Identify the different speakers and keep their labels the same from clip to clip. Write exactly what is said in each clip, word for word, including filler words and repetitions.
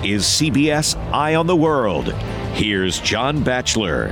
Speaker 1: is C B S Eye on the World. Here's John Batchelor.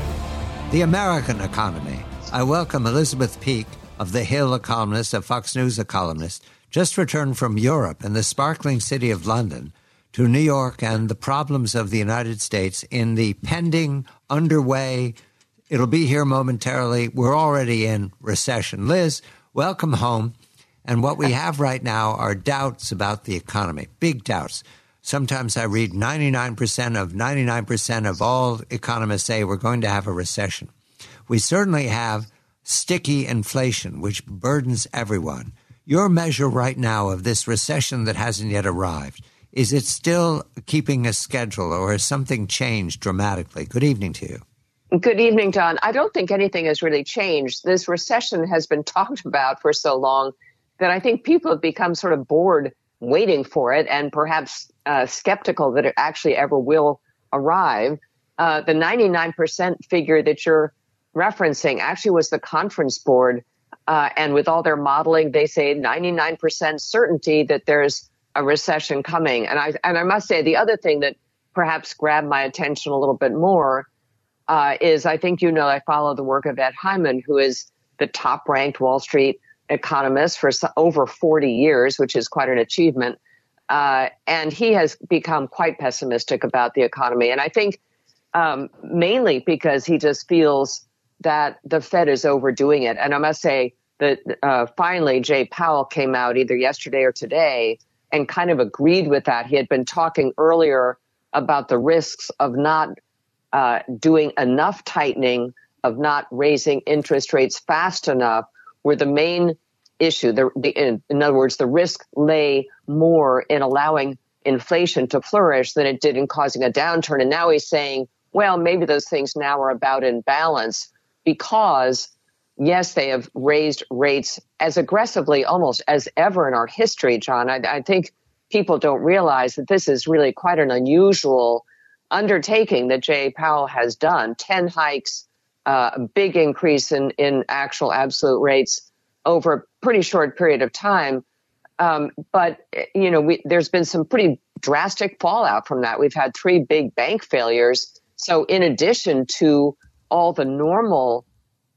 Speaker 2: The American economy. I welcome Elizabeth Peake of The Hill, a columnist, of Fox News, a columnist, just returned from Europe and the sparkling city of London to New York and the problems of the United States in the pending, underway, it'll be here momentarily, we're already in recession. Liz, welcome home. And what we have right now are doubts about the economy, big doubts. Sometimes I read ninety-nine percent of ninety-nine percent of all economists say we're going to have a recession. We certainly have sticky inflation, which burdens everyone. Your measure right now of this recession that hasn't yet arrived, is it still keeping a schedule or has something changed dramatically? Good evening to you.
Speaker 3: Good evening, John. I don't think anything has really changed. This recession has been talked about for so long that I think people have become sort of bored waiting for it and perhaps uh, skeptical that it actually ever will arrive. Uh, the ninety-nine percent figure that you're referencing actually was the Conference Board. Uh, and with all their modeling, they say ninety-nine percent certainty that there's a recession coming. And I, and I must say, the other thing that perhaps grabbed my attention a little bit more uh, is I think, you know, I follow the work of Ed Hyman, who is the top ranked Wall Street economist for over forty years, which is quite an achievement. Uh, and he has become quite pessimistic about the economy. And I think um, mainly because he just feels that the Fed is overdoing it. And I must say that uh, finally Jay Powell came out either yesterday or today and kind of agreed with that. He had been talking earlier about the risks of not uh, doing enough tightening, of not raising interest rates fast enough, where the main issue, the, the, in, in other words, the risk lay more in allowing inflation to flourish than it did in causing a downturn. And now he's saying, well, maybe those things now are about in balance because, yes, they have raised rates as aggressively almost as ever in our history, John. I, I think people don't realize that this is really quite an unusual undertaking that Jay Powell has done. ten hikes, uh, a big increase in, in actual absolute rates over a pretty short period of time. Um, but, you know, we, there's been some pretty drastic fallout from that. We've had three big bank failures. So in addition to all the normal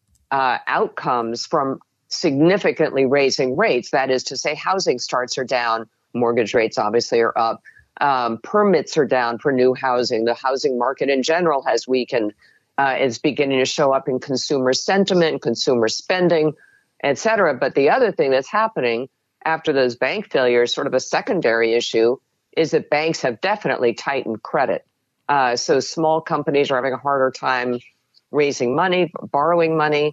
Speaker 3: uh, outcomes from significantly raising rates, that is to say, housing starts are down, mortgage rates obviously are up, um, permits are down for new housing. The housing market in general has weakened. Uh, it's beginning to show up in consumer sentiment, consumer spending, et cetera. But the other thing that's happening after those bank failures, sort of a secondary issue, is that banks have definitely tightened credit. Uh, so small companies are having a harder time raising money, borrowing money.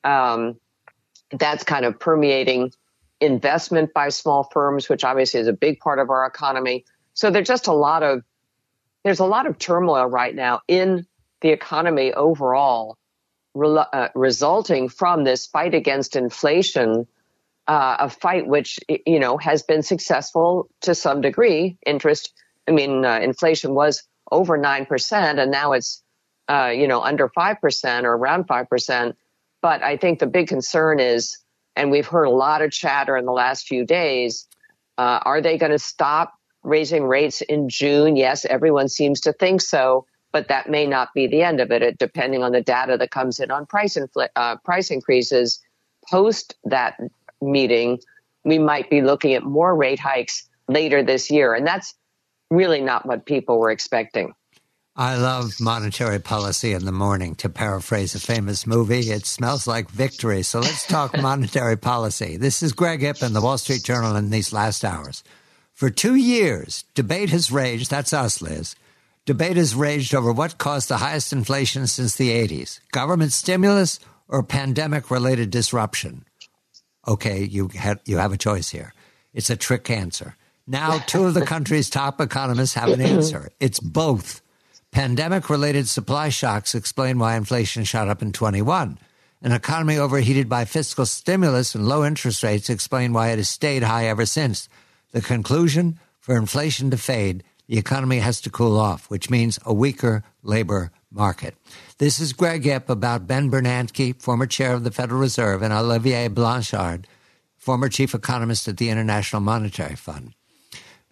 Speaker 3: Um, that's kind of permeating investment by small firms, which obviously is a big part of our economy. So there's just a lot of, there's a lot of turmoil right now in the economy overall, re- uh, resulting from this fight against inflation, uh, a fight which, you know, has been successful to some degree. Interest, I mean, uh, inflation was over nine percent and now it's, uh, you know, under five percent or around five percent. But I think the big concern is, and we've heard a lot of chatter in the last few days, uh, are they going to stop raising rates in June? Yes, everyone seems to think so, but that may not be the end of it, it depending on the data that comes in on price infl- uh, price increases. Post that meeting, we might be looking at more rate hikes later this year. And that's really not what people were expecting.
Speaker 2: I love monetary policy in the morning. To paraphrase a famous movie, it smells like victory. So let's talk monetary policy. This is Greg Ippen, the Wall Street Journal, in these last hours. For two years, debate has raged. That's us, Liz. Debate has raged over what caused the highest inflation since the eighties. Government stimulus or pandemic-related disruption? Okay, you have, you have a choice here. It's a trick answer. Now, two of the country's top economists have an answer. It's both. Pandemic-related supply shocks explain why inflation shot up in twenty-one. An economy overheated by fiscal stimulus and low interest rates explain why it has stayed high ever since. The conclusion, for inflation to fade, the economy has to cool off, which means a weaker labor market. This is Greg Ipp about Ben Bernanke, former chair of the Federal Reserve, and Olivier Blanchard, former chief economist at the International Monetary Fund.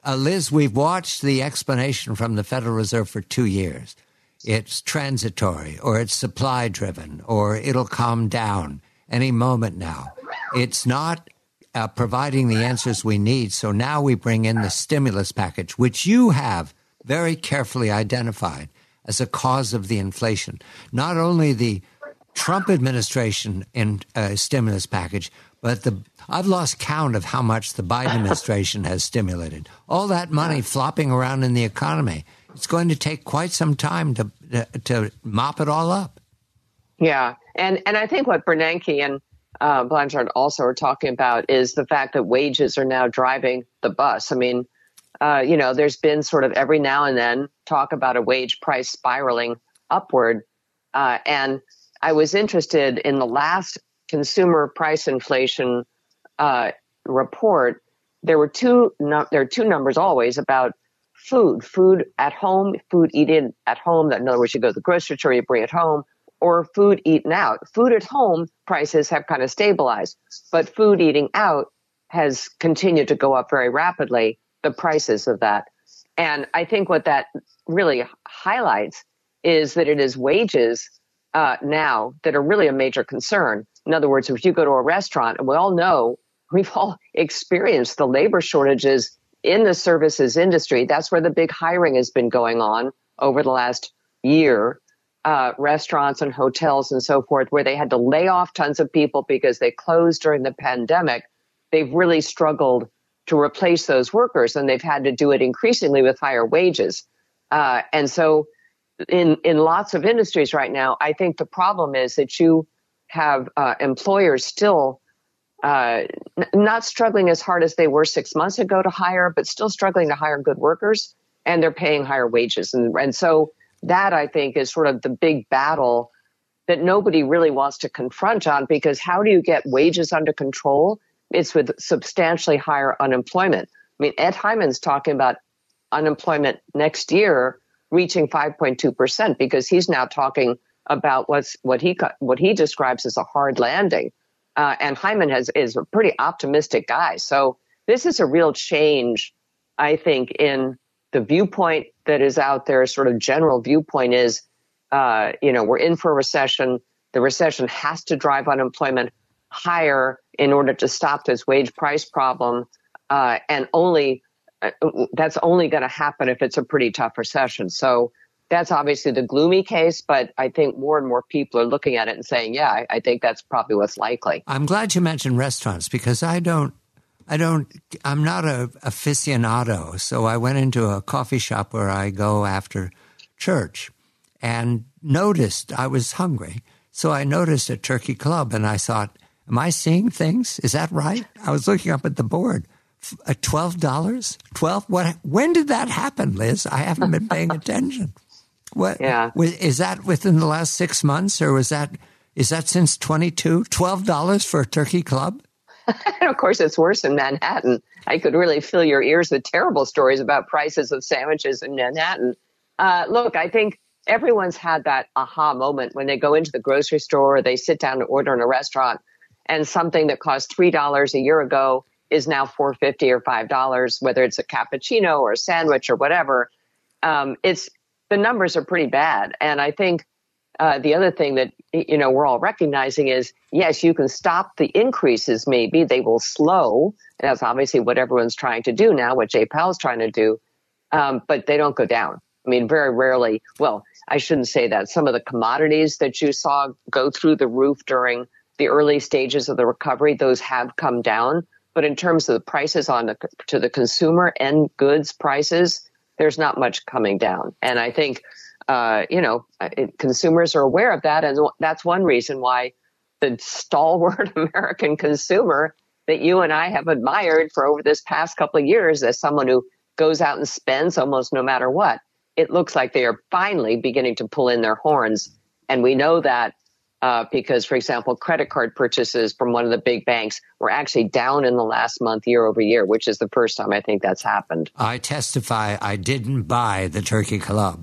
Speaker 2: Uh, Liz, we've watched the explanation from the Federal Reserve for two years. It's transitory, or it's supply-driven, or it'll calm down any moment now. It's not uh, providing the answers we need, so now we bring in the stimulus package, which you have very carefully identified as a cause of the inflation. Not only the Trump administration in uh, stimulus package, but the I've lost count of how much the Biden administration has stimulated. All that money flopping around in the economy. It's going to take quite some time to to, to mop it all up.
Speaker 3: Yeah, and and I think what Bernanke and uh, Blanchard also are talking about is the fact that wages are now driving the bus. I mean, uh, you know, there's been sort of every now and then talk about a wage price spiraling upward, uh, and I was interested in the last consumer price inflation uh, report. There were two. No, there are two numbers always about food, food at home, food eaten at home. In other words, you go to the grocery store, you bring it home, or food eaten out. Food at home prices have kind of stabilized, but food eating out has continued to go up very rapidly, the prices of that. And I think what that really highlights is that it is wages uh, now that are really a major concern. In other words, if you go to a restaurant, and we all know, we've all experienced the labor shortages in the services industry. That's where the big hiring has been going on over the last year. Uh, restaurants and hotels and so forth, where they had to lay off tons of people because they closed during the pandemic. They've really struggled to replace those workers, and they've had to do it increasingly with higher wages. Uh, and so in, in lots of industries right now, I think the problem is that you have uh, employers still uh, n- not struggling as hard as they were six months ago to hire, but still struggling to hire good workers, and they're paying higher wages. And, and so that, I think, is sort of the big battle that nobody really wants to confront on, because how do you get wages under control? It's with substantially higher unemployment. I mean, Ed Hyman's talking about unemployment next year reaching five point two percent, because he's now talking about what's what he what he describes as a hard landing. Uh, and Hyman has is a pretty optimistic guy. So this is a real change, I think, in the viewpoint that is out there. Sort of general viewpoint is, uh, you know, we're in for a recession. The recession has to drive unemployment higher in order to stop this wage price problem. Uh, and only uh, that's only going to happen if it's a pretty tough recession. So that's obviously the gloomy case, but I think more and more people are looking at it and saying, yeah, I, I think that's probably what's likely.
Speaker 2: I'm glad you mentioned restaurants, because I don't, I don't, I'm not a aficionado. So I went into a coffee shop where I go after church and noticed I was hungry. So I noticed a turkey club, and I thought, am I seeing things? Is that right? I was looking up at the board. At twelve dollars? twelve? What? When did that happen, Liz? I haven't been paying attention. What?
Speaker 3: Yeah.
Speaker 2: Is that within the last six months, or was that, is that since twenty-two? twelve dollars for a turkey club?
Speaker 3: And of course, it's worse in Manhattan. I could really fill your ears with terrible stories about prices of sandwiches in Manhattan. Uh, look, I think everyone's had that aha moment when they go into the grocery store, or they sit down to order in a restaurant, and something that cost three dollars a year ago is now four dollars and fifty cents or five dollars, whether it's a cappuccino or a sandwich or whatever. Um, it's the numbers are pretty bad. And I think uh, the other thing that, you know, we're all recognizing is, yes, you can stop the increases. Maybe they will slow. And that's obviously what everyone's trying to do now, what Jay Powell's trying to do. Um, but they don't go down. I mean, very rarely. Well, I shouldn't say that. Some of the commodities that you saw go through the roof during the early stages of the recovery, those have come down. But in terms of the prices on the, to the consumer end goods prices, there's not much coming down. And I think, uh, you know, it, consumers are aware of that. And that's one reason why the stalwart American consumer that you and I have admired for over this past couple of years as someone who goes out and spends almost no matter what, it looks like they are finally beginning to pull in their horns. And we know that uh, because, for example, credit card purchases from one of the big banks were actually down in the last month year over year, which is the first time I think that's happened.
Speaker 2: I testify I didn't buy the turkey club.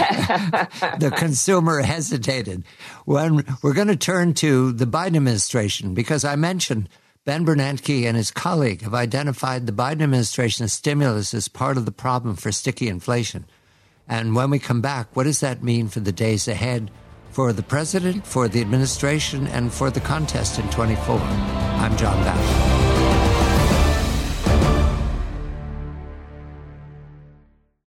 Speaker 2: The consumer hesitated. When we're going to turn to the Biden administration, because I mentioned Ben Bernanke and his colleague have identified the Biden administration's stimulus as part of the problem for sticky inflation. And when we come back, what does that mean for the days ahead for the president, for the administration, and for the contest in twenty-four? I'm John Batchelor.